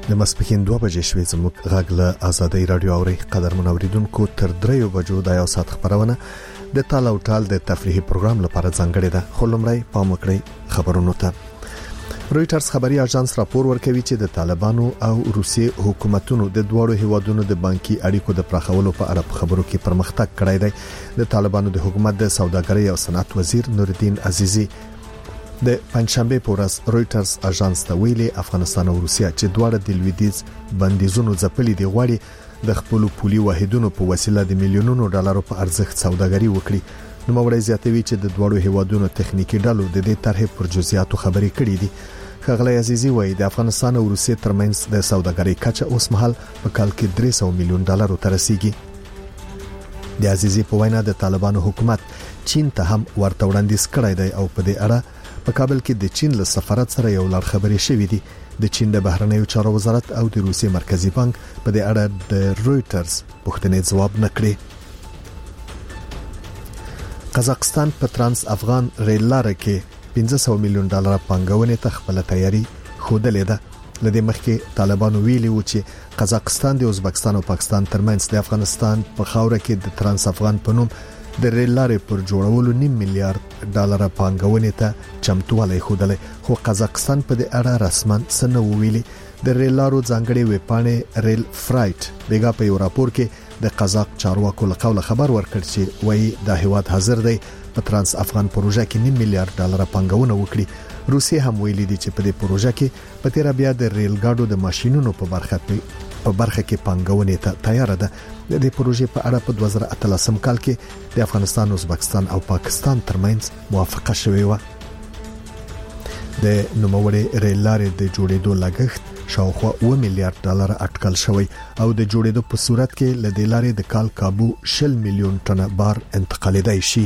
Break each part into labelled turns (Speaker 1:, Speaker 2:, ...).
Speaker 1: د ماسپښین 2 بجې شوې زموږ غږ له آزادۍ رادیو اوري قدر منوریدونکو تر 3 بجو د یو ساعت خبرونه د تاله او ټال د تفریحي پروګرام لپاره ځانګړې ده. خو لمړی پام وکړئ خبرونو ته. رويټرز خبري اژانس راپور ورکوي چې د طالبانو او روسي حکومتونو د دوړو هیوادونو د بانکي اړیکو د پراخولو په اړه خبرو کې پرمختګ کړی دی. د طالبانو د حکومت د سوداګرۍ او صنعت وزیر نورالدین عزیزی د پنځشنبه په ورځ رويټرز اژانس ته ویلي افغانستان او روسیا چې دواړه د لویدیځ بندیزونو ځپلي دی غواړي د خپل پولي واحدونو په وسیله د میلیونونو ډالرو په ارزښت سوداګري وکړي. نو موړی زیاتوي چې د دوړو هیوادونو تخنیکی ډلو د دې طرحې پر جزئیاتو خبرې کړې دي. خغلی عزیزی وایي د افغانستان او روسیې ترمنځ د سوداګرۍ کچه اوس مهال په کال کې 300 میلیون ډالرو ته رسیدي. د عزیزی په وینا د طالبانو حکومت چین ته هم ورته وړاندیز کړی دی او په دې اړه په کابل کې د چین له سفارت سره یو لړ خبرې شوې دي. د چین د بهرنیو چارو وزارت او د روسیې مرکزی بانک په دې اړه د رويټرز پوښتنې ځواب نکړي. قزاقستان په ترانس افغان ریل لار کې 500 میلیون ډالر پانګونې ته خپل تیاری خوده لیده. لدې مخکې طالبانو ویلي و چې قزاقستان د ازبکستان او پاکستان ترمنځ د افغانستان په خاوره کې د ترانس افغان په نوم د ریل لارې پر جوړولو 9 میلیارډ ډالر پانګونې ته چمتووالی خوده، خو قزاقستان په دې اړه رسماً څه نه ویلي. د ریل لارو ځانګړي ویبپاڼې ریل فرایټ بیګا په یو راپور کې د قزاق چارواکو له قوله خبر ورکړ چې وایي د هیواد حاضر دی په ترانس افغان پروژه کې 9 میلیارډ ډالر پانګونه وکړي. روسیې هم ویلي دي چې په دې پروژه کې په تیر بیا د ریل ګاډو د ماشينونو په برخه کې پانګونې ته تیار ده. د دې پروژې په اړه په 2013 کال کې د افغانستان، ازبکستان او پاکستان ترمنځ موافقه شوې و. د نوموړي ریل لارې د جوړېدو لګښت شاوخوا 1 میلیارډ ډالر اټکل شوی او د جوړېدو په صورت کې ل دې لارې د کال کابو 60 میلیون ټنه بار انتقالېدای شي.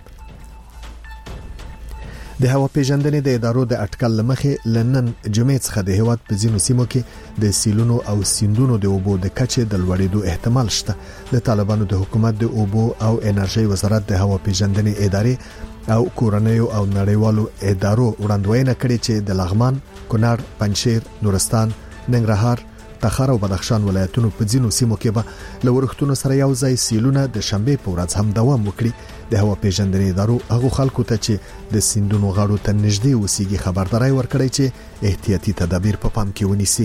Speaker 1: د هوا پیژندنې د ادارو د اټکل لمخې لنن جمعې څخه د هیواد په ځینو سیمو کې د سیلونو او سیندونو د اوبو د کچې د لوړېدو احتمال شته. د طالبانو د حکومت د اوبو او انرژي وزارت د هوا پیژندنې ادارې او کورنیو او نړیوالو ادارو وړاندوینه کړې چې د لغمان، کونړ، پنجشیر، نورستان، ننګرهار، تخار او بدخشان ولایتونو په ځینو سیمو کې به لورختونو سره یو ځای سیلونه د شنبه په ورځ هم دوام وکړي. د هوا پیژندنې ادارو هغه خلکو ته چې د سیندونو غاړو ته نږدې اوسېږي خبرداري ورکړي چې احتیاطي تدابیر په پام کې ونیسي.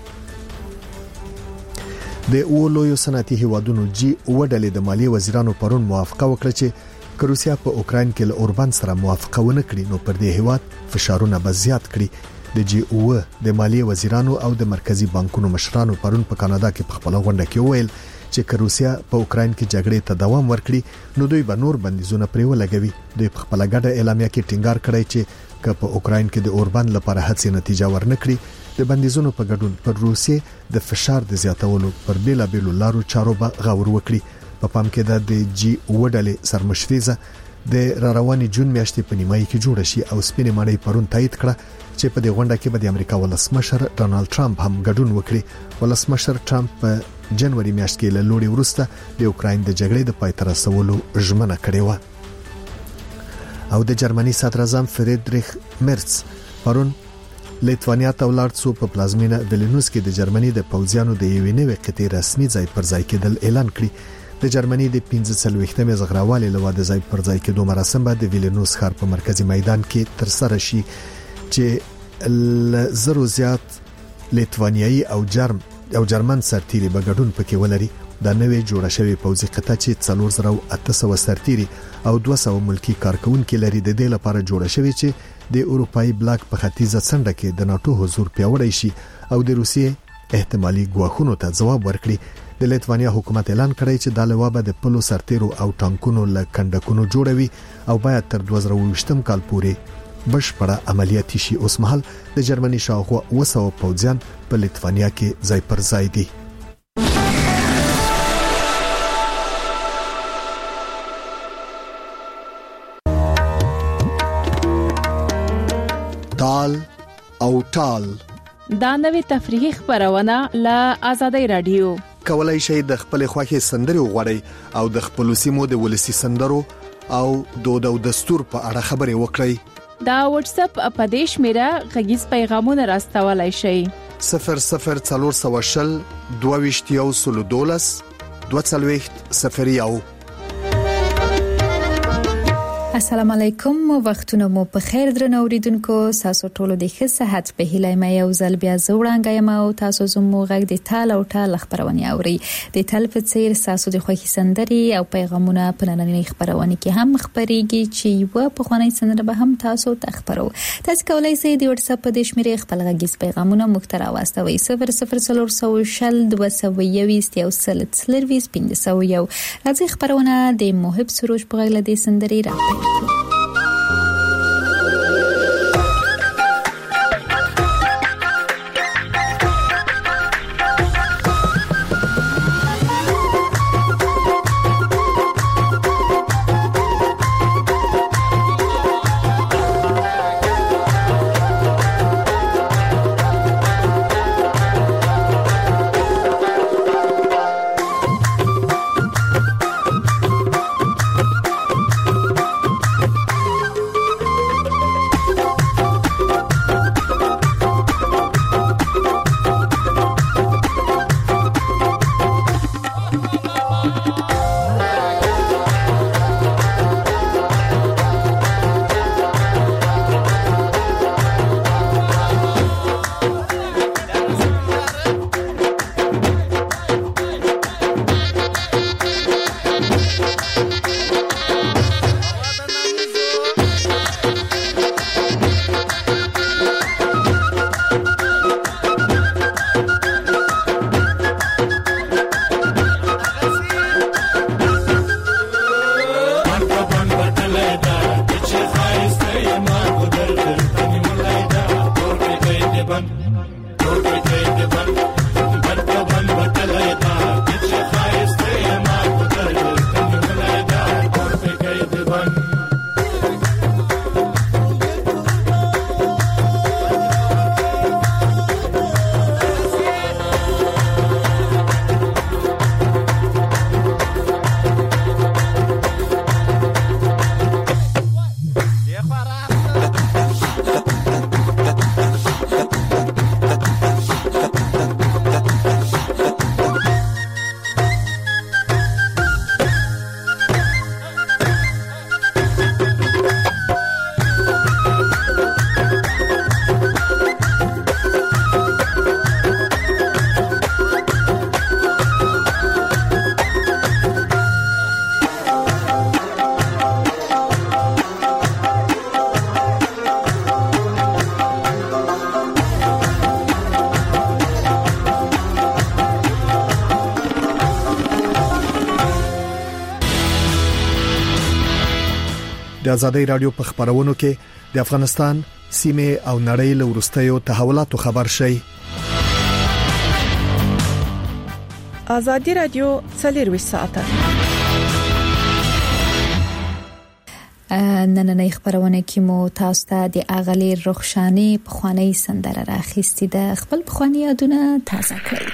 Speaker 1: د اولویو صنعتي هیوادونو جی وډلې د مالیې وزیرانو پرون موافقه وکړه چې روسیا په اوکراین کې له اوربان سره موافقه ونه کړي نو پر دې هیواد فشارونه به زیات کړي. د جی او د مالیې وزیرانو او د مرکزی بانکونو مشرانو پرون په کاناډا کې په خپل غونډه کې ویل چې روسیا په اوکراین کې جګړې ته دوام ورکړي نو دوی به نور بندیزونه پرې ولګوي. دوی په خپل ګډه اعلامیه کې ټینګار کړی چې په اوکراین کې د اوربان لپاره هڅې نتیجه ورنکړي د بندیزونو په ګډون پر روسیې د فشار د زیاتولو پر بیلابیلو لارو چارو به غور وکړي. په پام کې د جی وډلې سرمشريزه د رواني جون میاشتې په نیمایي کې جوړ شي او سپینې ماڼۍ پرون تایید کړه چې په دې غونډه کې به د امریکا ولسمشر ډونالد ټرمپ هم ګډون وکړي. ولسمشر ټرمپ په جنوري میاشت کې له لوړې وروسته د اوکراین د جګړې د پای ته رسولو ژمنه کړې و. او د جرمني صدر اعظم فریدریخ مرц پرون لیتوانیا ته ولاړ څو په پلازمینه ویلنوس کې د جرمني د پوځیانو د یوې نوې قطعې رسمي ځای پر ځای کېدل اعلان کړي. د جرمني د 15 زغراوالي له واده ځای پر ځای کېدو مراسم به د ویلنوس ښار په مرکزی میدان کې تر سره شي چې زرو زیات لیتوانیایي او جرمن سرتیري به ګډون پکې ولري. دا نوې جوړه شوی پوځي قطعه چې 4800 سرتیري او 200 ملکی کارکونکو لري د دې لپاره جوړه شوی چې د اروپאי بلاک په ختیځه څنډه کې د ناتو حضور پیاوړی شي او د روسیې احتمالي ګواښونو ته ځواب ورکړي. د لیتوانیا حکومت اعلان کړی چې د لوابه د پلو سرتیرو او ټانکونو له کندکونو جوړوي او باید تر 2020 کال پورې بشپړه عملیاتي شي. اوس مهال د جرمني شاوخوا 200 پوځیان په لیتوانیا کې ځای پر ځای دي. تال او ټال
Speaker 2: دا نوې تفریحي خبرونه له آزادۍ رادیو.
Speaker 1: کولای شئ د خپل خوښي سندري وغوړئ او د خپل سیمو د ولسی سندرو او دود او دستور په اړه خبرې وکړئ.
Speaker 2: دا واتس اپ په دې شمیره غږیز پیغامونه راستولای شئ
Speaker 1: 00420 22 012
Speaker 3: السلام علیکم وختونه مو په خیر درنو اوریدونکو تاسو ټول د ښه صحت په هیله مې یو ځل بیا زوړانګه یم او تاسو زموږ غږ د تال او ټال خبرونه اوري د تل په څیر تاسو د خوښي سندري او پیغامونه په نننۍ خبرونه کې هم خبريږي چې یو په خواني سندره به هم تاسو ته خبرو تاسو کولای شئ د واتس اپ د شمیرې خپل غږیز پیغامونه مختار واستوي 00422 راځي خبرونه د محب سروج په غږ د سندري را
Speaker 1: د آزادۍ رادیو په خبرونو کې د افغانستان سیمه او نړۍ له ورستیو تحولاتو خبر شي.
Speaker 4: آزادۍ رادیو 24 ساعته
Speaker 3: نننۍ خبرونه کې مو تاسو ته د اغلی رخشانی په خواني سندره راخېستې ده خپل په خواني یادونه تازه کړئ.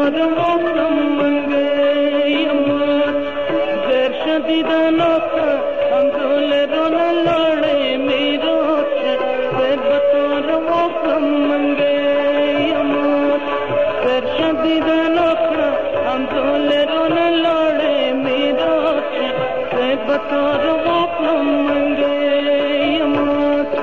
Speaker 5: بطور وقتم منگه یمات در شدیدن آخه هم دول رون لڑے میرات در بطور وقتم منگه یمات در شدیدن آخه هم دول رون لڑے میرات در بطور وقتم منگه یمات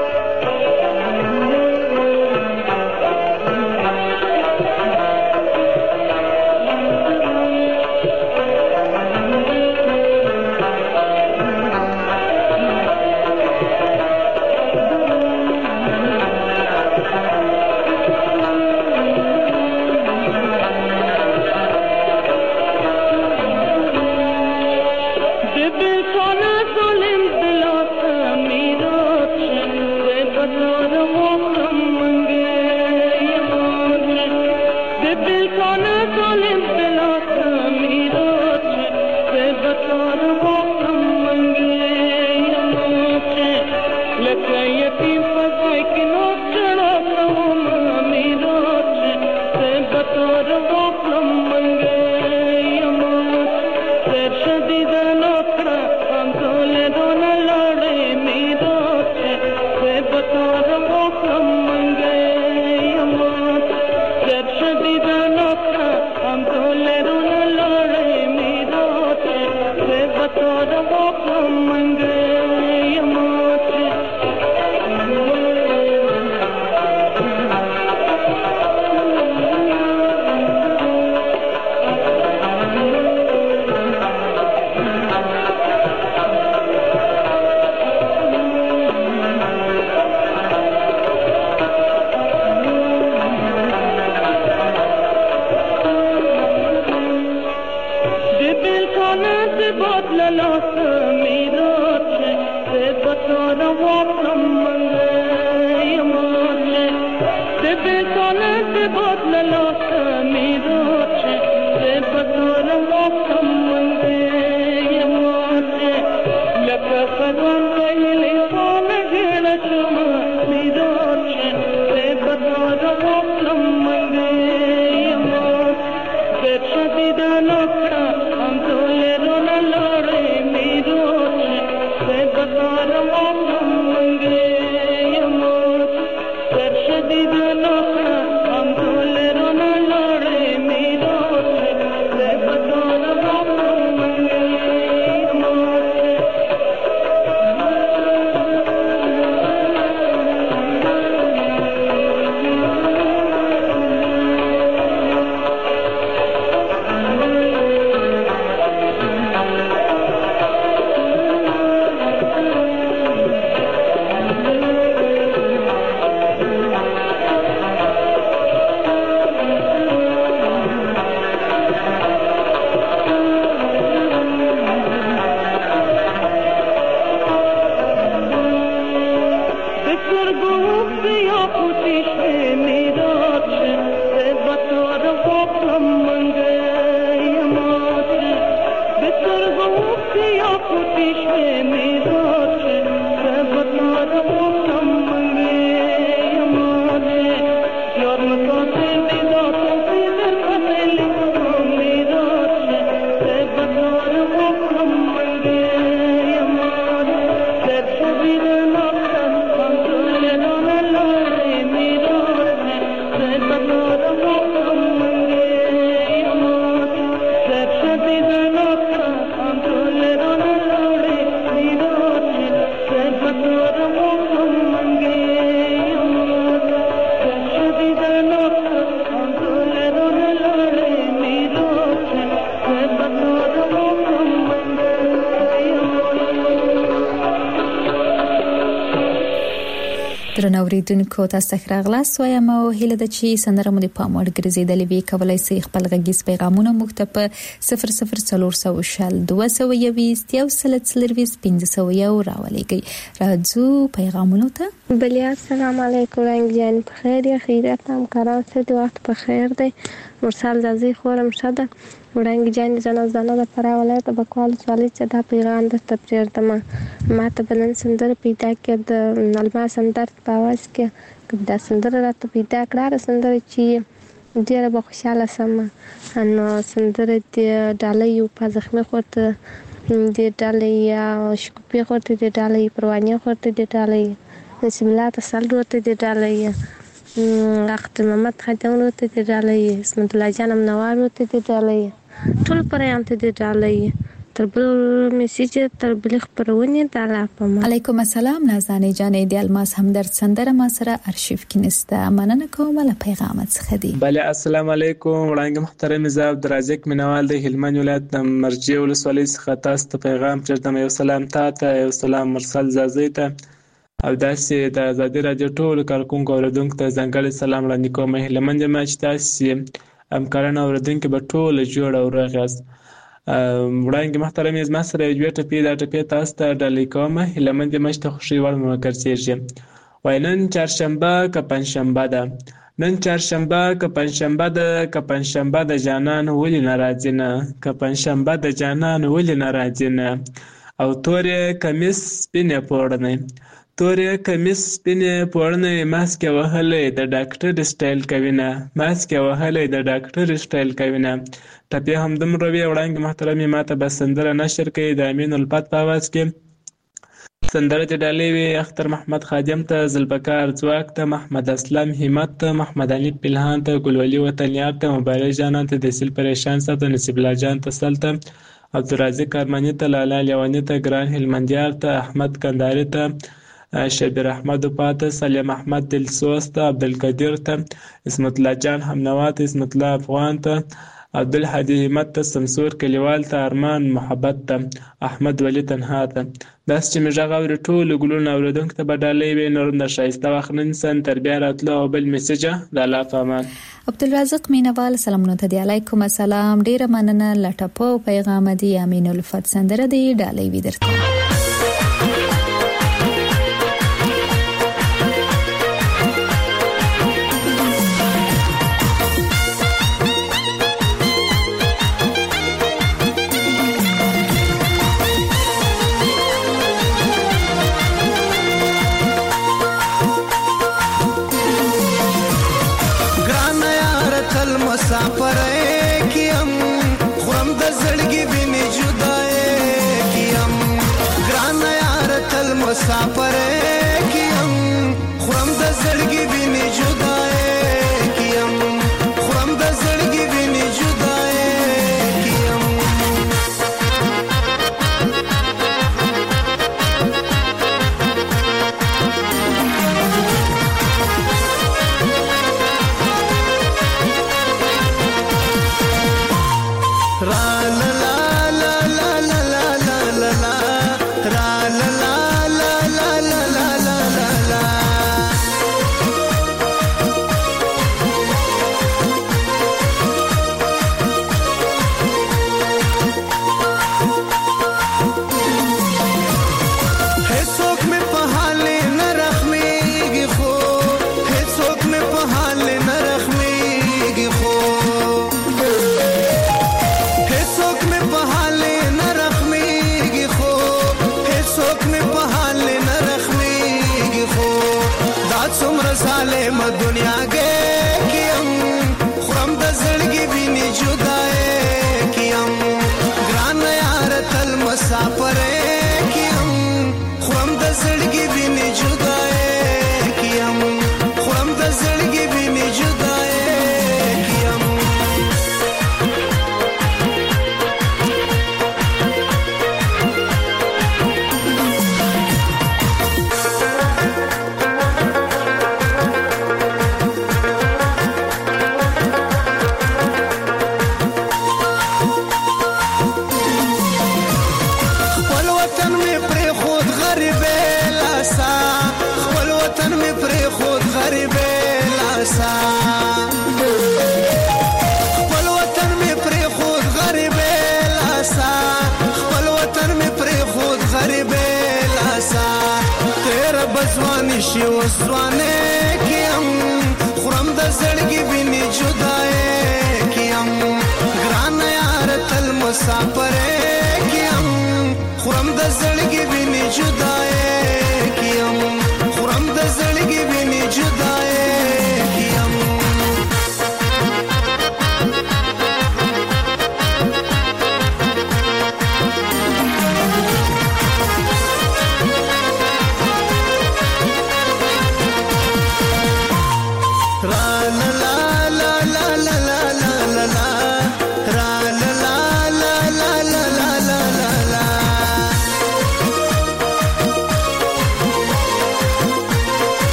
Speaker 3: درنوریدونکو تاسو ته راغلاست وایم او هیله د چی سندره مو د پاموړ ګرځیدلې وی کولای سي خپل غږیز پیغامونه مخته په 00420 راولېږي راځو پیغامونو ته.
Speaker 6: بله السلام علیکم رنگ جان بخیر یا خیریت هم کاران سید وقت بخیر دی مرسل زازی خورم شده رنگ جان زنه د پراولای ته بکوال سوالي چې دا پیغام د تفسیر دمه ما ته بلن سندر پیدا کړ د نلما سندر په आवाज کې دا سندر راته پیدا کړه سندر چې ډیره به خوشاله سم. نو سندره د ډالۍ په زخمه خورته د ډالۍ شکوپی خورته د ډالۍ پروانه خورته د ډالۍ نسیم الله تسل ورته د ډالۍ وخت محمد خادم ورته د ډالۍ اسمت الله جانم نوار ورته د ډالۍ ټول پرېام ته د ډالۍ تر بل میسیج تر بل خبرونه د الله په ما.
Speaker 3: علیکم السلام نازنین جانې د الماس همدرد سندره ما سره ارشیف کې نسته. مننه کوم له پیغامت څخه دی.
Speaker 7: بله السلام علیکم وړاندې محترم زاب درازک منوال د هلمند ولایت د مرجع ولسوالۍ څخه تاسو ته پیغام پرځم. یو سلام تاته، یو سلام مرسل زازی ته او داسې د آزادي رادیو ټول کارکونکو اوریدونکو ته ځانګړی سلام وړاندې کوم. هلمند ما چې تاسو همکاران اوریدونکو به ټول جوړ او رغاست. وړاندې محترم زما سره یو ټپی دا ټپی تاسو ته ډالۍ کوم. هلمند ما چې خوشي وړ مو ګرځېږي. وای نن چهارشنبه که پنځشنبه ده، نن چهارشنبه که پنځشنبه ده، که پنځشنبه د جانان ولې ناراضي نه، که پنځشنبه د جانان ولې ناراضي نه. او تورې کمیس سپینې پوړنۍ، تورې کمیس سپینې پوړنۍ، ماسک وهلې د ډاکټر سټایل کوي نه، ماسک وهلې د ډاکټر سټایل کوي نه. ټپی همدومره وي. وړاندې محترمې ماته به سندره نشر کوي د امین الفت په اواز کې. سندره د ډالۍ وي اختر محمد خادم ته، ذوالبقار ځواک ته، محمد اسلم همت ته، محمد علي پلهان ته، ګلولي وطنیار ته، مبارک جانان ته، دسیل پریشان ته، نصیب الله جان ته، سل ته، عبدالرازق ارمانی ته، لالا لیوانی ته، ګران هلمندیار ته، احمد کنداري ته، شبیر احمد پاته، سلیم احمد دلسوز ته، عبدالقدیر ته، اسمت الله جان همنوا ته، اسمت الله افغان ته، عبدالحدی همت ته، سمسور کلیوال ته، ارمان محبت ته، احمد ولی تنها ته. داس چې می غږ اوري ټول ګلونه اوریدونکو ته به ډالۍ وي. نور د ښایسته وخت نن سن تر بیا راتلو او بل میسج د الله په امان.
Speaker 3: عبدالرزاق مینوال سلامونه ته دی. علیکم السلام، ډیره مننه لټپو پیغام دی. امین الفت سندره دی ډالۍ وی درته.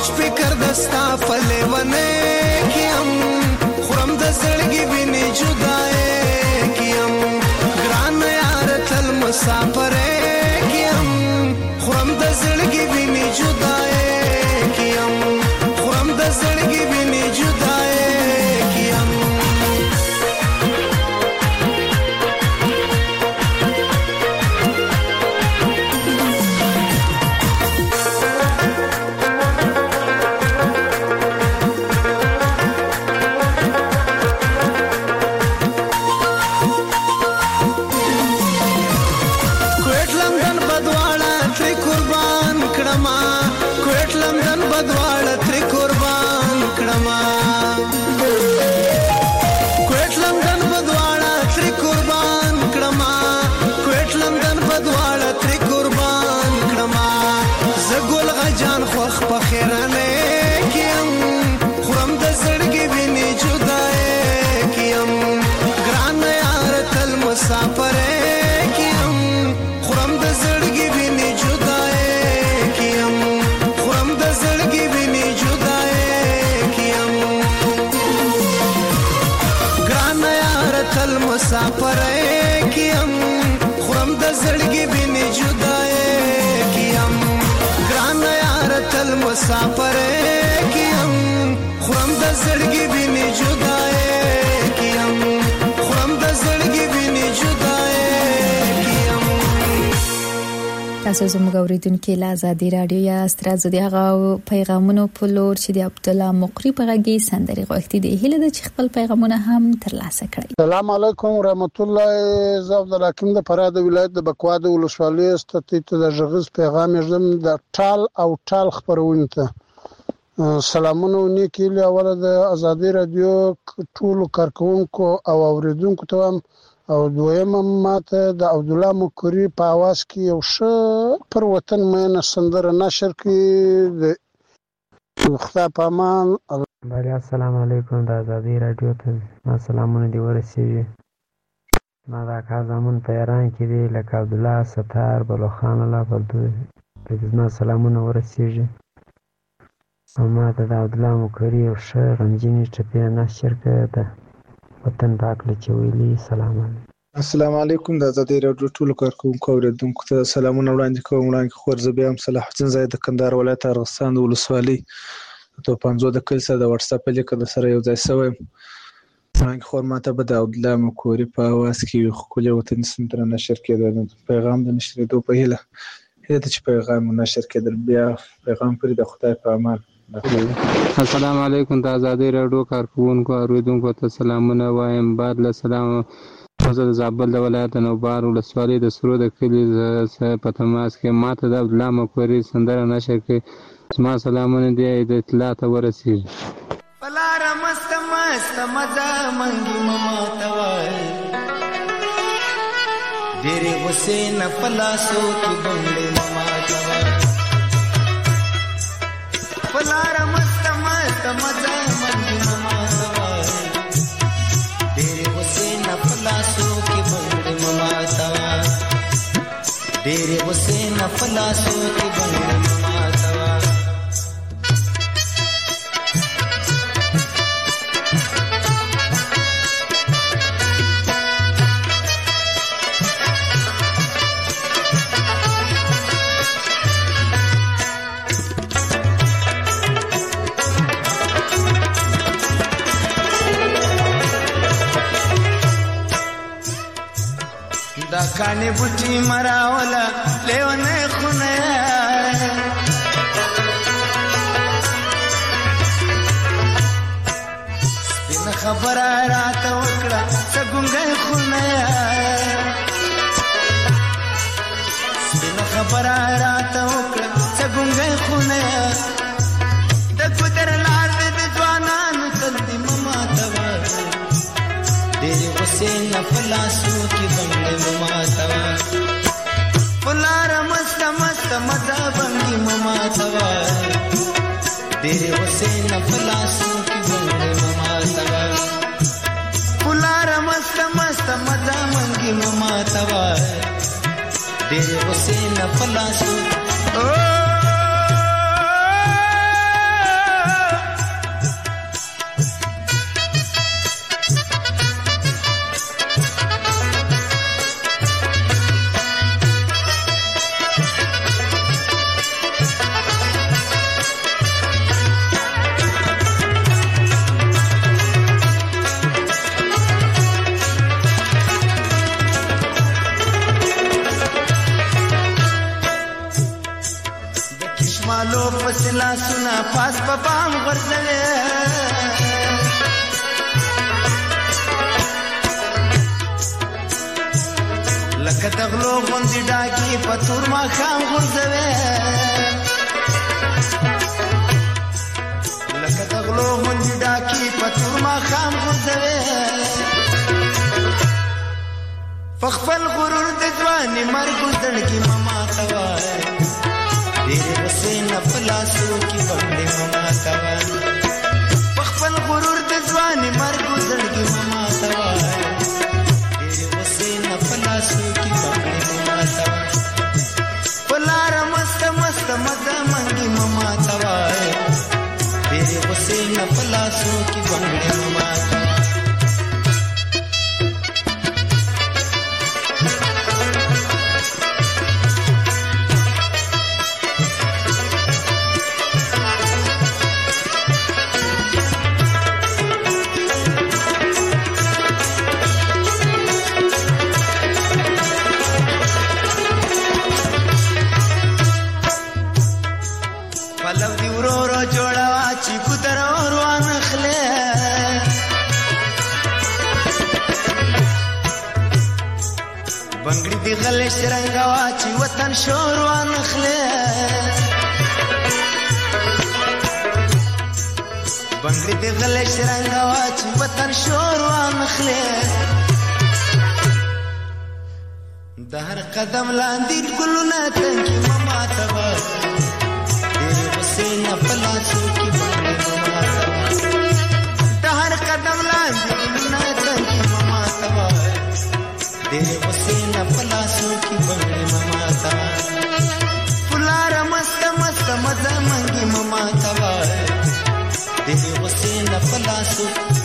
Speaker 8: فکر دستا پلیونه کیم خورم د زړګي ویني جدای کیم ګران یار تل مسافر کیم خورم د زړګي ویني جدای کیم خورم د زړګي ویني جدای کیم مسافر کیم خورم د زړګي ویني جدای کیم ګران یار تل مسافر کیم خورم د زړګي ویني جدای کیم خورم د زړګي ویني جدای کیم.
Speaker 3: تاسو زموږ اوریدونکو له آزادي رادیو یا سترازو دی هغه پیغامونو په لور چې د عبد الله مقری په غږی سندري غوښتي دی هله د خپل پیغامونه هم ترلاسه کړئ.
Speaker 9: السلام علیکم ورحمت الله. زه عبد الحکیم د فراه د ولایت د بکوا د ولسوالۍ ستې ته د ژغز پیغام یې د ټال او ټال خبرونه ته سلامونه ونیکي له اوله د آزادي رادیو ټول کارکونکو او اوریدونکو ته او دویم ماته د عبد الله مقری په आवाज کې یو ښه پر وطن مینه سندره نشر کړي د خدا په امان.
Speaker 10: السلام علیکم د آزادي رادیو ته ما سلامونه دی ورسیږي. ما دا کازمون په ایران کې دی لکه عبد الله ستار بلوخان الله پردو د سلامونه ورسیږي. ما ته د عبد الله مقری یو ښه غمجنې ټپې نشر کړي ده وطن پاک له چويلي. سلام علیکم.
Speaker 11: السلام علیکم د آزادي رادیو ټول کارکونکو اوریدونکو ته سلامونه وړاندې کوم. وړاندې خورزه بیا هم صلاح الدین زاید د کندهار ولایت ارغستان د ولسوالۍ ته 50 د کلسه د واتس اپ لیک د سره یو ځای شوی. وړاندې خور ماته به د عبد الله مقری په आवाज کې خپل وطن سندره نشر کړي. پیغام د نشریدو په هیله چې پیغام نشر کړي. بیا پیغام پر د خدای په امان.
Speaker 12: السلام علیکم د آزادي رادیو کارکونکو اوریدونکو ته سلامونه وایم. بعد له سلام زه د زابل د ولایت نوبار ولسوالۍ د سرو د کلي په تماس کې ماته د عبد الله مقری سندره نشر کړي. زما سلامونه دی د اطلاع ته ورسیږي.
Speaker 8: پلار مست مست مزه منګي مما توای ډېرې حسین فلاسو کې بنګړې مما توای پلار مست مست مزه منګي مما توای ډېرې حسین فلاسو کې بنګړې مما توای ډېرې حسین فلاسو کې بنګړې مما توای. دا کانی بوټي مراولا لیونه خونه سپین خبره راته وکړه څنګه خونه سپین خبره راته وکړه څنګه خونه د ګدر لار د ځوانانو تل دې مما توا ډېر حسین فلاسو کې بنګړې مما توا فلار مست مست مزه بنګي مما توا ډېر حسین فلاسو کې بنګړې مما توا فلار مست مست مزه بنګي مما توا ډېر حسین فلاسو سلا سنا پاس په پام غرزوي لکه تغلو غوندې ډاګي په تور ماښام غورځوي لکه تغلو غوندې ډاګي په تور ماښام غورځوي په خپل غرور د ځواني مرګ زړګي مما ته وایي ډېرې غصې نه په لاسو کې بنډې مما ته وایي په خپل غرور د ځواني مرګ زړګي مما ته وایي سوکی پکڑی مما توا پلارا مست مست مزا منگی مما توا تیرے غصے نہ پلا سوکی پکڑی مما توا غلش رنگوا چې وطن شور وانخله بنگړي د غلش رنگوا چې وطن شور وانخله د هر قدم لاندې ګلونه تنګي مما توا ډېر حسین پلاسو کې بنگړي مما توا د هر قدم لاندې ګلونه تنګي مما توا ډېر حسین پلاسو کې بنگړي مما توا پلار مست مست مزه منګي مما توا ډېر حسین پلاسو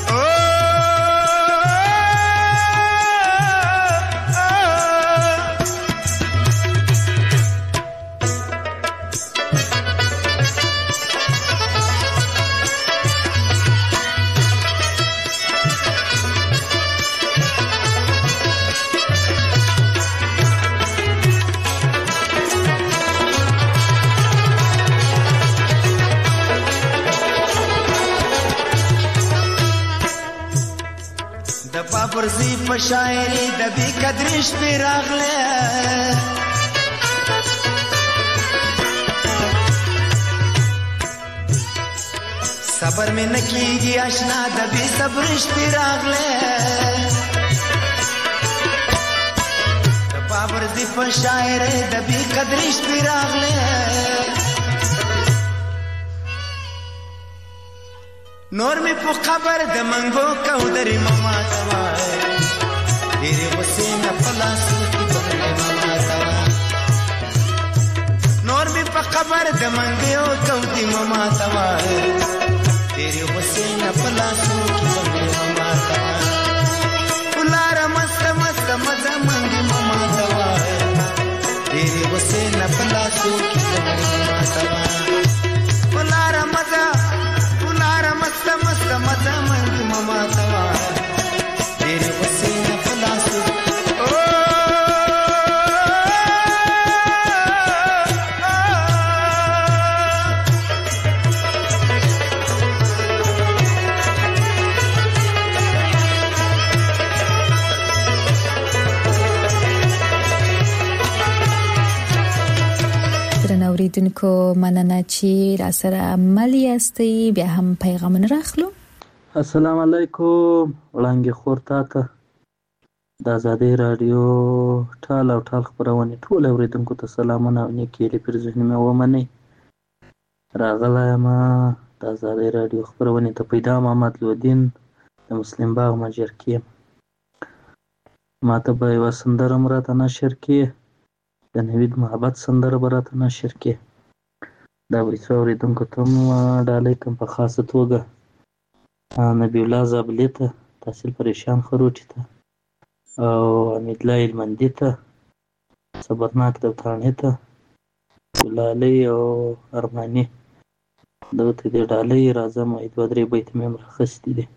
Speaker 8: پرزی په شاعری د بی قدرش په راغله صبر مې نکیږي آشنا د بی صبرش په راغله د پرزی په شاعری د بی قدرش په راغله نور می په خبر د منګو کو درې مما توا ډېرې غصې نه په لاسو کې بنګړي مما توا نور می په خبر د منګو کو درې مما توا ډېرې غصې نه په لاسو کې بنګړي مما توا ولار مست مست مزه منګي مما توا ډېرې غصې نه په لاسو کې بنګړي مما توا ولار مزه مست مست مزه منګي مما توا ډېرې غصې نه په لاسو
Speaker 3: اوریدونکو مننه چې را سره عمل یاستئ بیا هم پیغامونه راخلو
Speaker 13: السلام علیکم وړاندې خورتا ته د آزادۍ رادیو ټال او ټال خبرونه ټول اوریدونکو ته سلامونه او نیکې لپاره ذهني مې ومنئ راغلی یم د آزادۍ رادیو خبرونه ته پیدا محمد لودین د مسلم باغ مجر کې ماته به یوه سندره هم راته نشر کې د نوید محبت سندره به راته نشر کې دا ویسو اوریدونکو ته هم ډالۍ کوم په خاصه توګه نبی الله زابلي ته تحصیل پریشان خروټي ته او امیدالله هلمندي ته صبرناک دوتاڼي ته ګلالۍ او ارماني دغه ته دې ډالۍ راځم دوه درې بیت مې هم راخیستي دي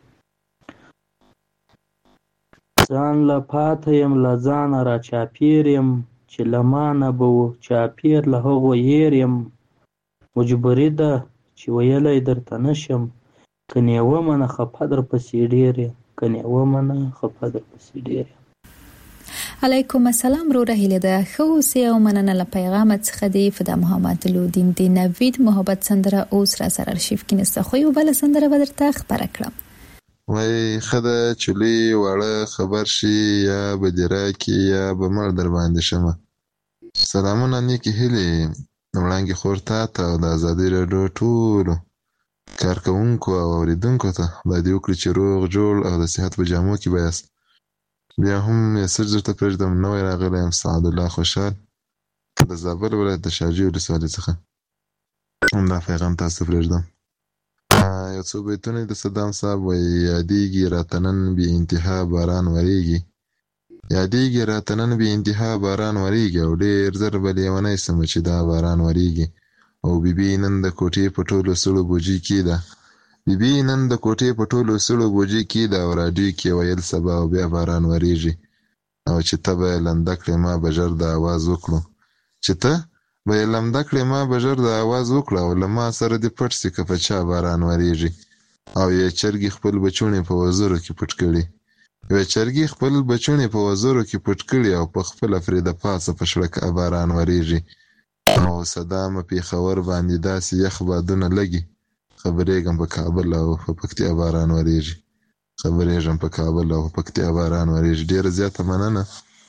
Speaker 13: ځان له پاته یم له ځانه را چاپېر یم چې له ما نه به و چاپېر له هغو هېر یم مجبوري ده چې ویلی درته نشم، که نیوه منه خفه در پسې ډېر یم، که نیوه منه خفه در پسې ډېر یم.
Speaker 3: علیکم السلام روره هیله ده ښه اوسئ او مننه له پیغامت څخه دی. فدا محمد لودین د نوید محبت سندره اوس را سره ارشیف کې نسته، خو یو بله سندره به درته خپره کړم.
Speaker 14: وای ښه ده چې لوی واړه خبر شي، یا به دې راکړي یا به مړ در باندې شمه. سلامونه نیکې هیلې وړانګې خور تا ته او د ازادۍ راډیو ټولو کارکوونکو او اورېدونکو ته خدای دې وکړي چې روغ جوړ او د صحت په جامو کې به یاست. بیا هم میسج درته پرېږدم، نوی راغلی یم سعد الله خوشحال د زابل ولایت د شاجوی ولسوالۍ څخه. همدا پیغام تاسو ته پرېږدم. یو څو بیتونه د صدام صاحب وایي یادېږي راته نن بې انتها باران ورېږي، یادېږي راته نن بې انتها باران ورېږي، او ډېر زر به لیونی سمه چې دا باران ورېږي. او بیبي نن د کوټې په ټولو سړو بوجي کې ده، بیبي نن د کوټې په ټولو سړو بوجي کې ده، او راډیو کې ویل سبا او بیا باران ورېږي. او چې ته به یې لنده کړې ما به ژر د اواز وکړو، چې ته به یې لمده کړې ما به ژر د اواز وکړه، او له ما سره دې پټ سي که په چا باران ورېږي. او یې چرګې خپل بچوڼې په وزرو کې پټ کړي، یوه چرګې خپل بچوڼې په وزرو کې پټ کړي، او په خپله پرې د پاسه په شړکه باران ورېږي. او صدامه پېښور باندې داسې یخ بادونه لګي، خبرېږم په کابل او په پکتیا باران ورېږي، خبرېږم په کابل او په پکتیا باران ورېږي. ډېره زیاته مننه،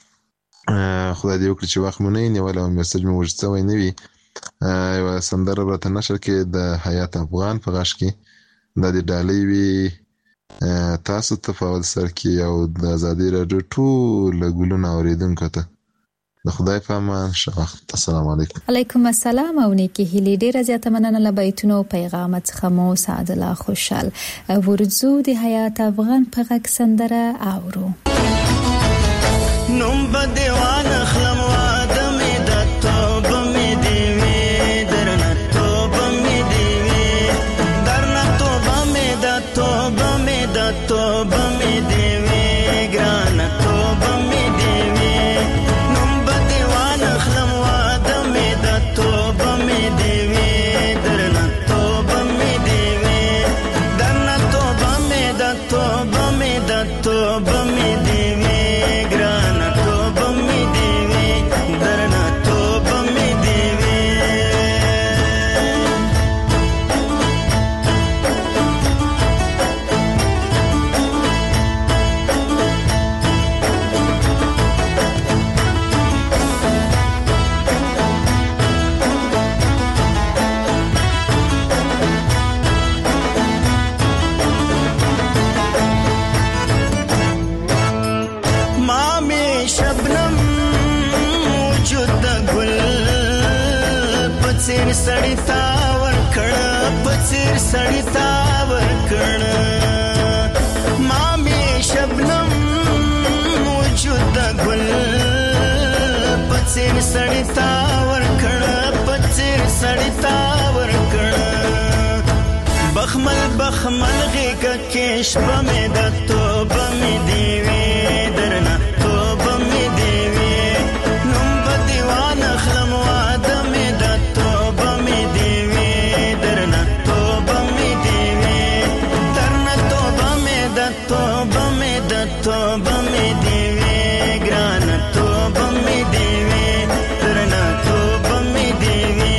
Speaker 14: خدای دې وکړي چې وخت مو نه وي نیولی او میسج مو اوږد شوی نه وي. یوه سندره راته نشر کې د حیات افغان په غږ کې، دا د ډالۍ وي تاسو ته په اول سر کې او د ازادۍ راډیو ټول ګلونه اورېدونکو ته د خدای په امان. ښه وخت. السلام علیکم.
Speaker 3: علیکم السلام او نیکې هیلې. ډېره زیاته مننه له بیتونو پیغامت څخه مو سعد الله خوشحال. ورځو د حیات افغان په غږ سندره اورو.
Speaker 8: نوم به دیوان اخلم واده مې د توبه مې دی وي، درنه توبه مې دی وي، درنه توبه مې د توبه مې د توبه مې دی وي، ګرانه توبه مې دی وي. نوم به دیوان اخلم واده مې د توبه مې دی وي، درنه توبه مې دی وي، درنه توبه مې د توبه مې د توبه مې دی وي، سړی تا ورکړه پڅیر سړی تا ورکړه، ما می شبنم وجود د ګل پڅیر سړی تا ورکړه، پڅیر سړی تا ورکړه. بخمل بخمل غېږه کې شپه مې د توبه مې دی وي، درنه توبه مې دی وي. نوم به دیوان اخلم واده مې د توبه مې دی وي، درنه توبه مې دی وي، درنه توبه مې د توبه مې د توبه مې دی وي، ګرانه توبه مې دی وي، درنه توبه مې دی وي.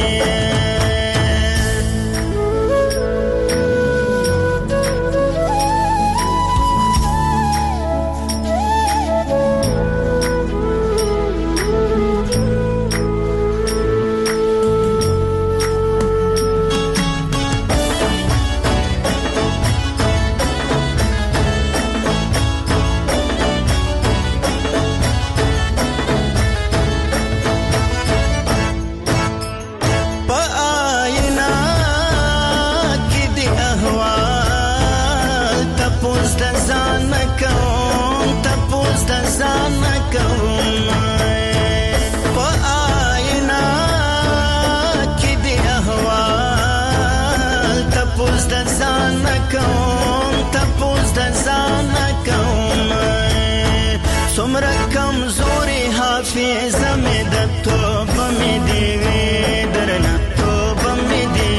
Speaker 8: څومره کمزوري حافظه مې د توبه مې دی وي، درنه توبه مې دی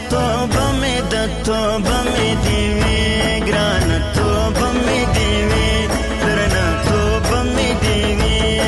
Speaker 8: توبه مې د توبه مې دی وی ګران توبه مې دی وی درنه توبه مې دی وی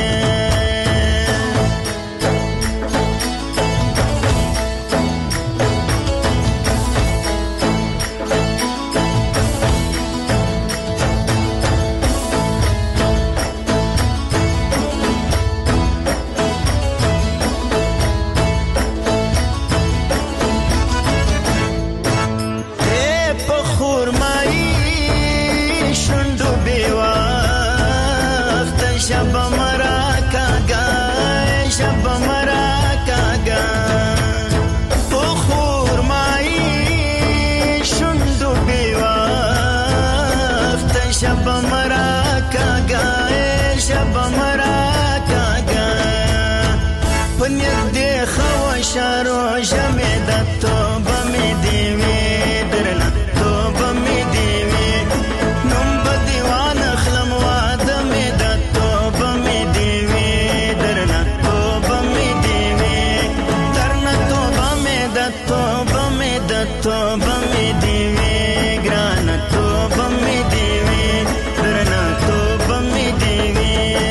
Speaker 8: شارو جمع د توبه مې دی وی درنه توبه مې دی وی نوم به دیوان خلم واده مې د توبه مې دی وی درنه توبه مې دی وی درنه توبه مې د توبه مې د توبه مې دی وی ګرانه توبه مې دی وی درنه توبه مې دی وی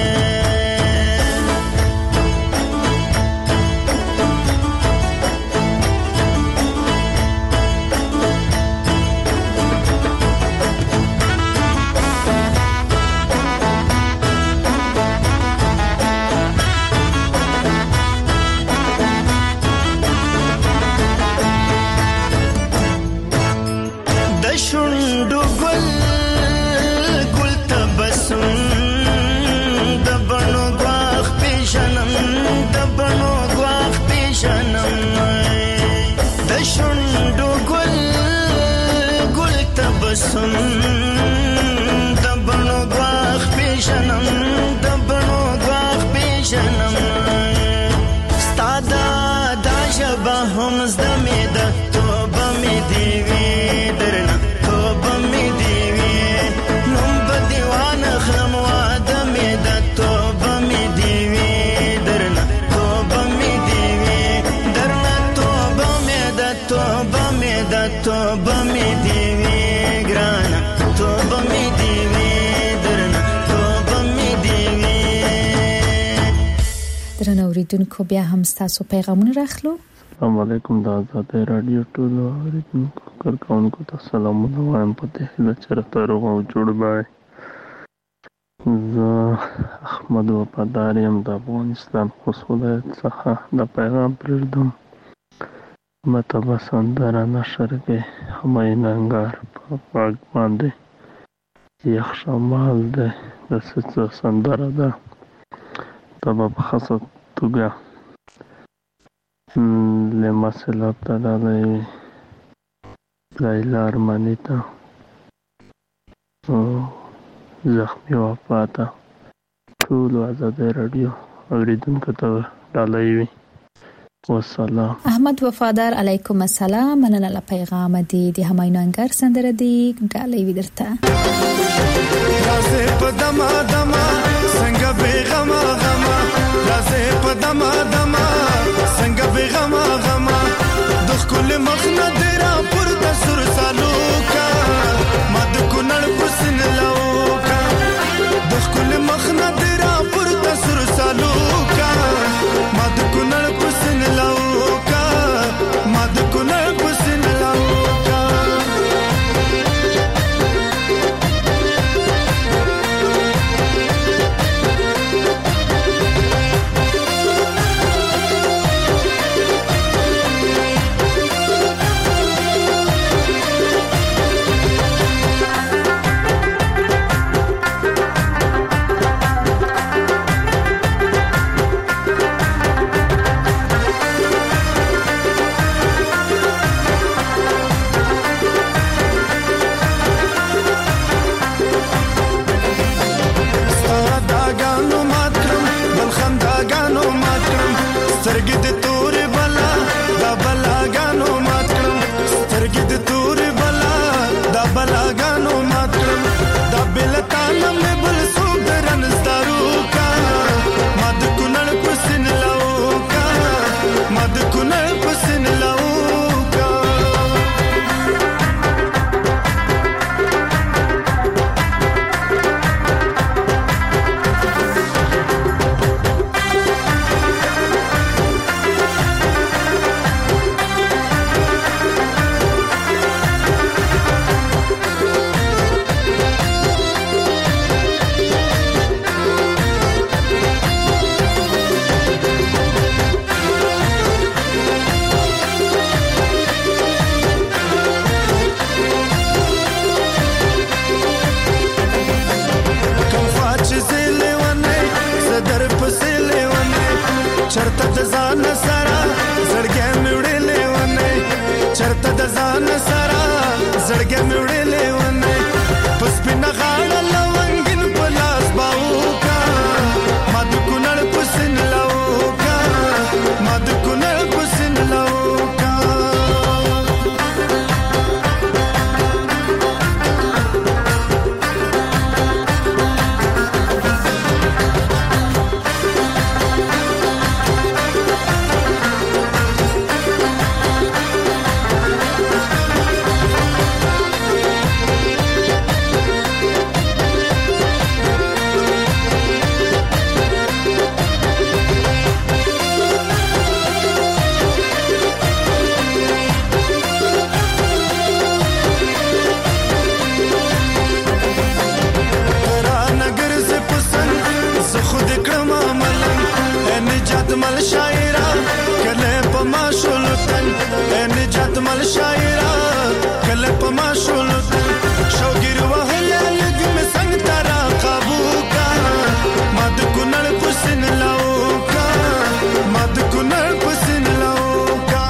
Speaker 8: شوندو گل گل تبسم دبنو گواخ پیشنم دبنو گواخ پیشنم دشوندو گل گل تبسم دبنو گواخ پیشنم دبنو گواخ پیشنم ستادا دا شبه هم زدمی دا توبه می دیوی درنا توبه می دیوی نوم با دیوان خلم واده می دا توبه می دیوی درنا توبه می دیوی درنا توبه می دا توبه می دا توبه می دیوی گرانا توبه می دیوی درنا توبه می دیوی
Speaker 3: درنو اوریدونکو بیا هم ستاسو پیغامونه راخلو.
Speaker 15: السلام علیکم د آزادۍ رادیو ټولو اوریدونکو کارکونکو ته سلامونه وایم په دې هیله چې راته روغ او جوړ به زه احمد وفادار یم د افغانستان خوست ولایت څخه دا پیغام پرېږدم ماته به سندره نشر کې همایون انګار په غږ باندې یخ شمال دی د څه سندره ده دا به په خاصه توګه لمسل ابتدالي لیلا ارمانیتا زخمی وفاته ټول آزادۍ رادیو اوریدونکو ته ډالۍ وي والسلام.
Speaker 3: احمد وفادار علیکم السلام مننه له پیغام دی د همایون انګر سندره دی ډالۍ وي درته
Speaker 16: رازه په دما دما څنګه بیغما غما رازه په دما دما څنګه بیغما غما د خپل مخنه درا پر د سر سالوکا مد کونړ پسن لاوکا د خپل مخنه درا پر د سر سالوکا مد کونړ پسن لاوکا مد کونړ پسن لاوکا درته د ځان سره زړګې مې وړلې ونه پس پنه غاړه لونګین په لاس باوکا ما د کونړ په سن لاوکا ما د کونړ په سن لاوکا مل شاعرہ کله پما شولتن نجات مل شاعرہ کله پما شولتن شوګر وهله لګم څنګه ترا قابو کا مد کونړ پسن لاو کا مد کونړ پسن لاو کا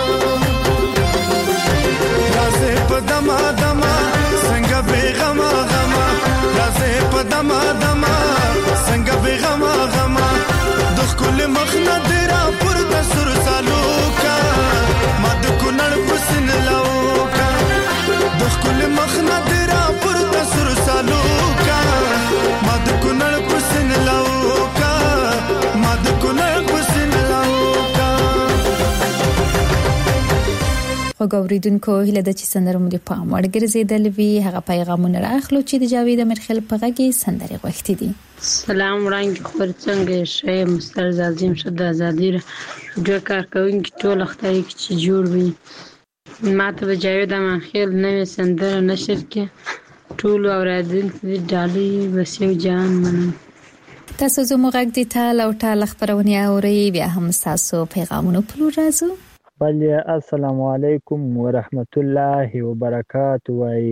Speaker 16: رازه پدما دما څنګه بیغما غما رازه پدما دما څنګه بیغما غما کل مخنا درا پر دسر سالوکا ما د کونړ پسن لاوکا دخ کل مخنا درا پر دسر سالوکا ما د کونړ پسن لاوکا ما د کونړ پسن لاوکا
Speaker 3: وګوریدونکو هله د چې سندره مو د پام ورګرځیدل وی هغه پیغامونه راخلو چې د جاوید امرخیل په غږی سندره غوښتي دي.
Speaker 17: سلام وړاندې خبر څنګه شې مستر زازیم شد آزادی د کار کوونکي ټول خدای چې جوړ وي ماته به جاوید امرخیل نوې سندره نشر کې ټول اورادونکو ډالۍ وسیو جان منم.
Speaker 3: تاسو زموږ غږ د تال او ټال خبرونه اوري بیا هم تاسو پیغامونه پلو راځو.
Speaker 18: بل السلام علیکم ورحمت الله وبرکاته وای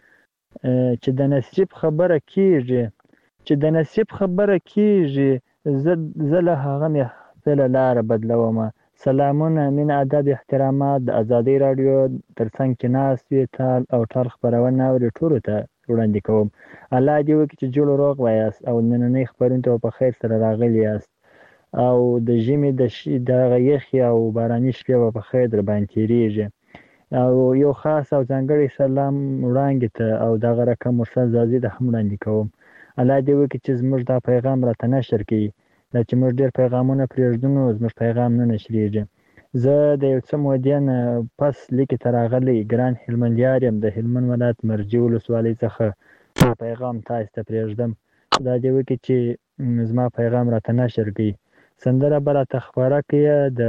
Speaker 18: چې د نصیب خبره کیږي چې د نصیب خبره کیږي زله هغه مې خپل لار بدلوم. سلامونه من ادب احترامات د ازادي رادیو ترڅنګ کې ناس وی تال او ټال خبرونه اوري ټول ته وړاندې کوم. الله دې وکړي چې جوړ روغ وایاست او نننې خبرونه ته په خیر سره راغلي یاست او د ژمي د یخي او باراني شپې په خیر در باندې تیریږي او یو خاص او ځانګړی سلام وړاندې ته او دغه رقم مرسل زازي د هم وړاندې کوم. الله دې وکړي چې زموږ دا پیغام راته نشر کړي دا چې موږ ډېر پیغامونه پرېږدو نو زموږ پیغام نه نشریږي. زه د یو څه مودې نه پس لیکې ته راغلی ګران هلمندیار یم د هلمند ولایت مرجې ولسوالۍ څخه پیغام تاسو ته پرېږدم. دا دې وکړي چې زما پیغام راته نشر کړي. سندره به راته خپاره کړي د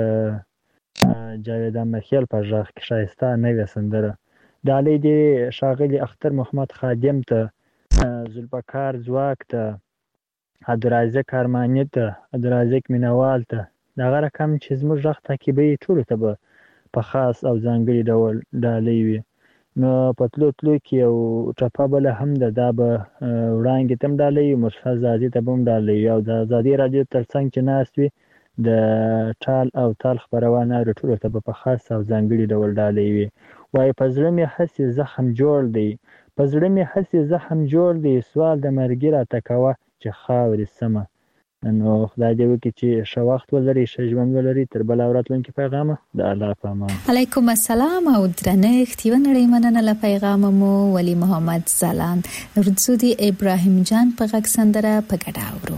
Speaker 18: جاوید امرخیل په غږ کې ښایسته نوې سندره. ډالۍ دې ښاغلي اختر محمد خادم ته ذوالفقار ځواک ته عبدالرازق ارماني ته عبدالرازق مینوال ته دغه رقم چې زموږ غږ تعقیبوي ټولو ته به په خاص او ځانګړي ډول ډالۍ وي. نو په تلو کې یو ټپه بله هم ده دا به وړاندې ته هم ډالۍ وي مرسل زازي ته به هم ډالۍ وي او د ازادي راډیو تر څنګ چې ناست وي د ټال او تال خپرونه اوري ټولو ته به په خاص او ځانګړي ډول ډالۍ وي. وایي په زړه مې هسې زخم جوړ دی په زړه مې هسې زخم جوړ دی سوال د مرګي راته کوه چې خاورې سمه. نو خدای دې وکړي چې ښه وخت ولري ښه ژوند ولري تر بل راتلونکي پیغامه د الله په امان.
Speaker 3: علیکم السلام او درنښت یو نړۍ مننه له پیغام مو ولی محمد زلان رودزودي ابراهیم جان په غږ سندره په ګډه اورو.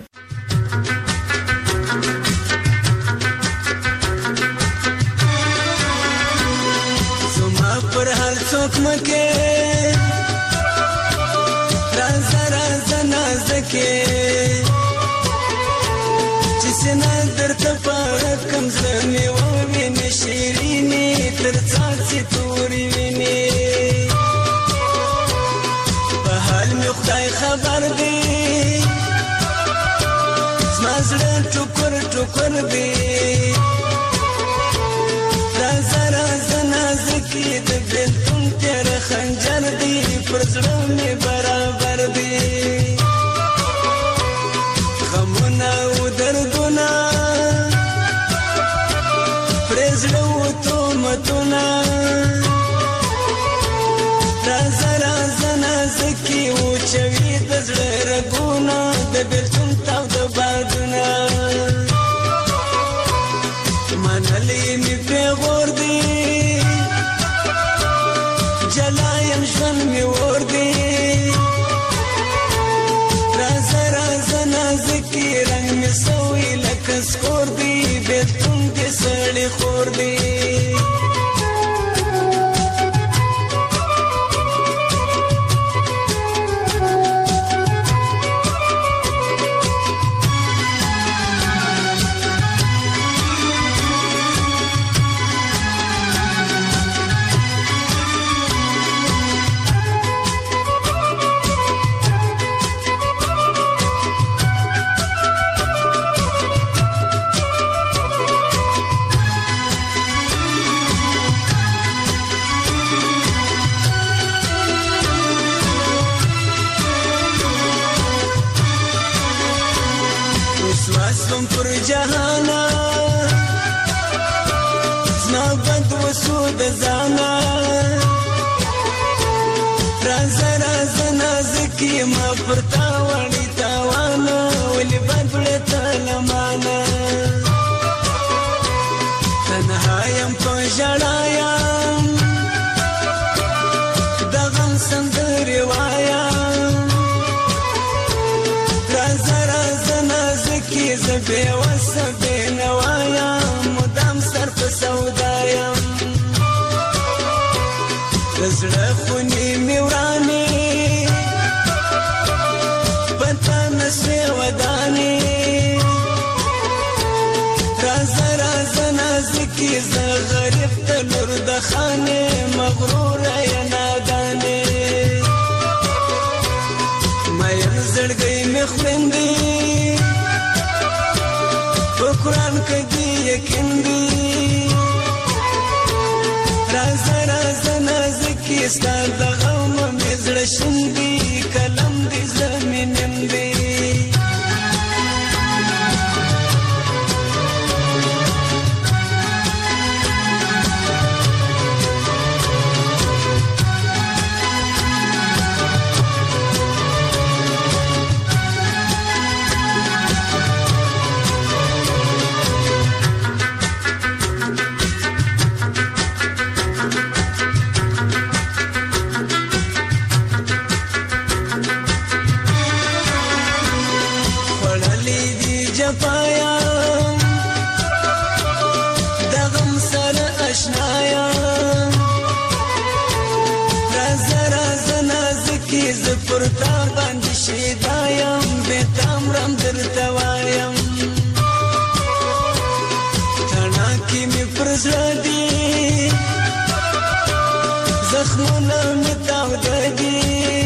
Speaker 8: زما پر هر څوک مکه راز راز نازکه سنا درته پاره کم زمي و ویني شيريني تر څاڅي توري ویني په حال مې خدای خبر دی زما زړه ټوکر ټوکر دی راز راز نازکي د بلتون تر خنجر دی پر زړه مې برابر دی غمونه او دردونه پرزړو تو متونه جهانا زما بند وسو د ځانا راز نازکی ما پرتا وړي تاوانا ولې بدل تلمانا تنهایم په ژړایم د غم سندرې وایم راز نازکی زه بېوسه بېنوایم مدام سر په سودایم د زړه خونې مې ورانې پتا نسوې ودانې راز نازکي زه غریب ته لور د خانې مغروره یې نادانې میم زړګی مې خوریندې په قرآن کې دې یقین دی راز نازکي ستا د غم مې زړه شین دی قلم دې زمینم دی پرتا باندې شیدایم بیتام رم درته وایم تڼاکې مې پر زړه دي زخمونه مې تاوده دي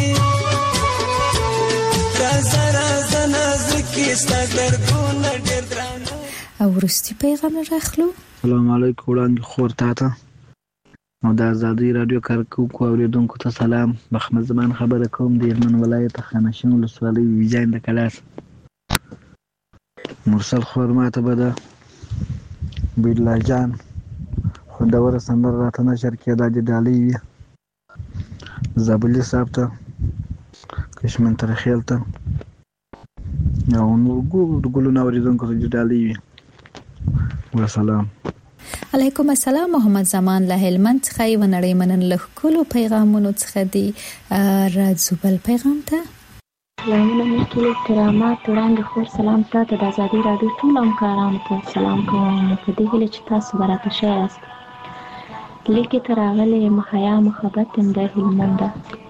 Speaker 8: راز نازکي ستا دردونه ډېر درانه.
Speaker 3: او وروستي پیغام راخلو.
Speaker 11: السلام علیکم وړاندې خور تاته او د ازادۍ رادیو کارکوونکو اورېدونکو ته سلام. محمد زمان خبره کوم د هلمند ولایت خانشین ولسوالۍ ویجاین د کلاس. مرسل خور ماته به د بیرلا جان خوندوره سندره راته نشر کړي دا د ډالۍ وي زابلي صاحب ته کشمن ترخیل ته او نور ګلونه اورېدونکو ته د ډالۍ وي. وسلام.
Speaker 3: علیکم السلام. محمد زمان له هلمند څخه یو نړۍ منن له کولو پیغامونو څخه دی راځو بل پیغام ته.
Speaker 19: سلامونه مې ټول احترامات وړاندې خور سلام تاسو د ازادي رادیو ټول همکارانو ته سلام کوم په دې هیله چې تاسو براته ښه یاست. لیکې ته راغلې محیا محبت د هلمند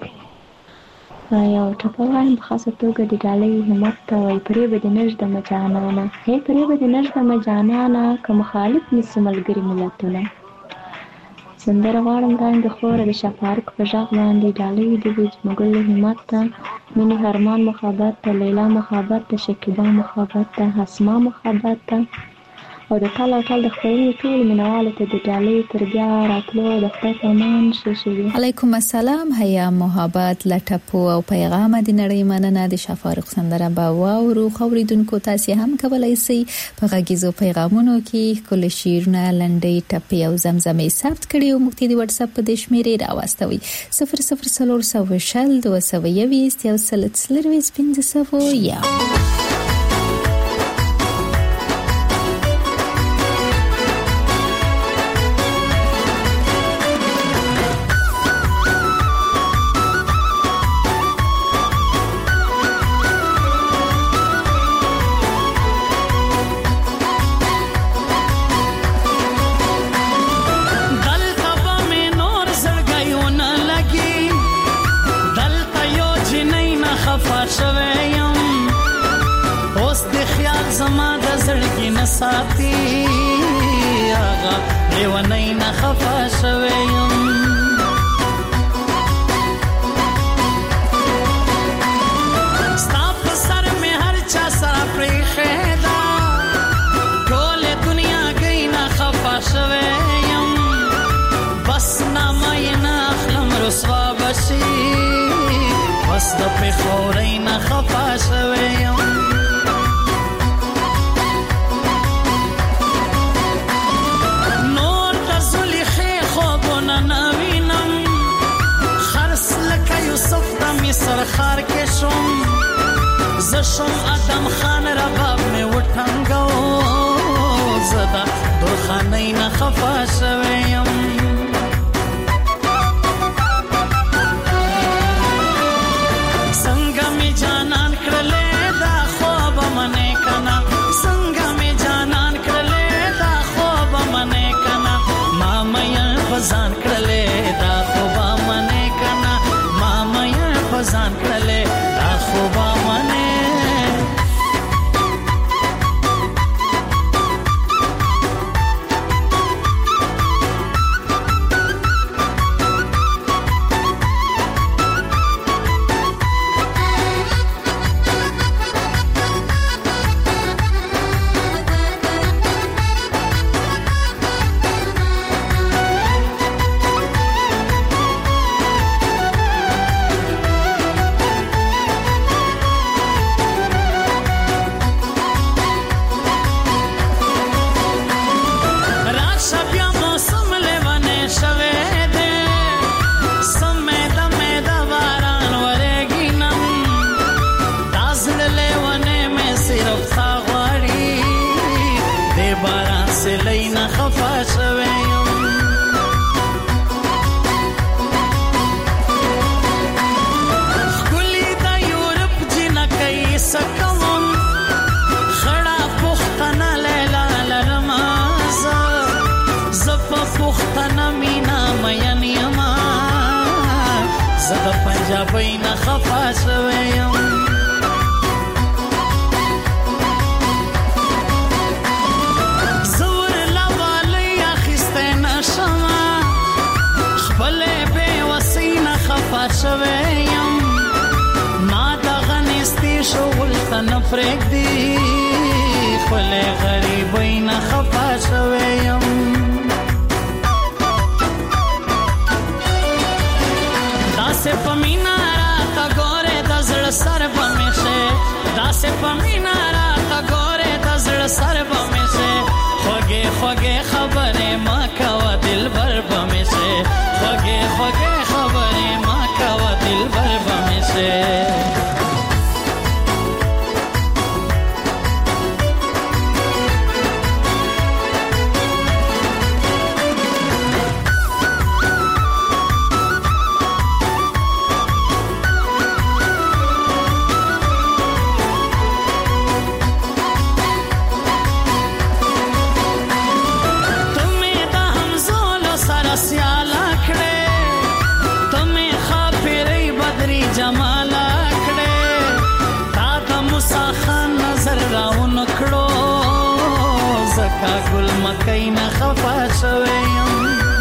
Speaker 19: یو ټپه وایم په خاصه توګه د ډالۍ همت ته وایي پرې به دې نږدمه جانانه هی پرې به دې نږدمه جانانه که مخالف نیسي ملګري ملتونه. سندره غواړم وړاندې خوره د شفارق په غږ باندې ډالۍ د وي جمګل همت ته مینې هرمان محبت ته لیلا محبت ته شکیبا محبت ته حسما محبت ته او د ټال او ټال د خپرونې ټول مینوالو ته د ډالۍ تر بیا راتلو د خدای په امان شي.
Speaker 3: علیکم السلام. حیا محبت لټپو او پیغام د نړۍ مننه د شفارق سندره به واورو. خوریدونکو تاسو هم کولای شئ په غږیزو پیغامونو کې کله شیرونه لنډۍ ټپې او زمزمې ثبت کړئ او موږ ته د واتس اپ په دې شمیرې راوستوي 0040201500.
Speaker 20: ساتي آغا لیونی نخفا شویم ستا په سر میں هر چا سره پریخیدا ټول دنیا گئی نخفا شویم بس نامای نخلم رسوا بشی بس د پخوری نخفا شویم زشم ادم خان رباب می وټنګو زدا درخانه نه خفا شویم څنګه می جانان کړلې دا خوب منې کنا څنګه می جانان کړلې دا خوب منې کنا ما مې فزان کړلې دا خوب منې کنا ما مې فزان کړلې دا خوب منې پنجابینا خفا شویم زور لوالی اخیسته نشما خپل بے وسینا خفا شویم ما دغنستی شغل تن پرک دی خپل غریبینا خفا شویم داسه پمینا راتا ګوره د زړه سر بمشه داسه پمینا راتا ګوره د زړه سر بمشه خوږه خوږه خبره ما کوا دلبر بمشه خوږه خوږه خبره ما کوا دلبر بمشه ګل مکای نه خفا شویم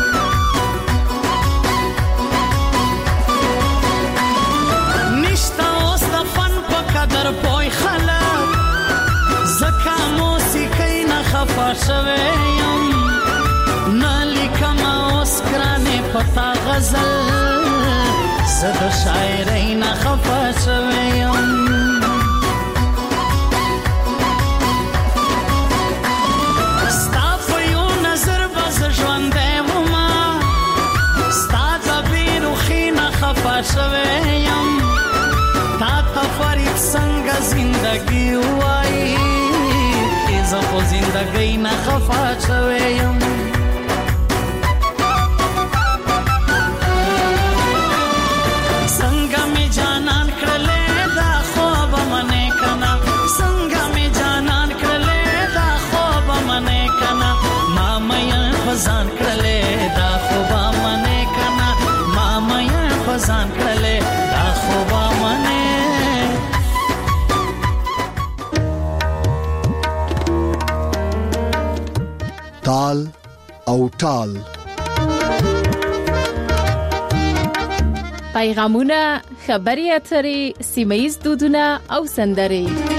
Speaker 20: نشتا اوس د فن په قدر پوي خلک زکه موسیقي نه خفا شویم نه لیکم اوس کرانه پتا غزل زد شاعري نه خفا شویم شویم تا تا فرید څنګه زندگی وای زه په زندگی نه خفا شویم څنګه می جانان کړلې دا خوب منې کنا څنګه می جانان کړلې دا خوب منې کنا ما مې فزان کړلې دا خوب منې کنا ما مې فزان کړلې دا خوب منې
Speaker 1: تال او ټال
Speaker 2: پیغامونه خبري اترې سیمه‌یز دودونه او سندرې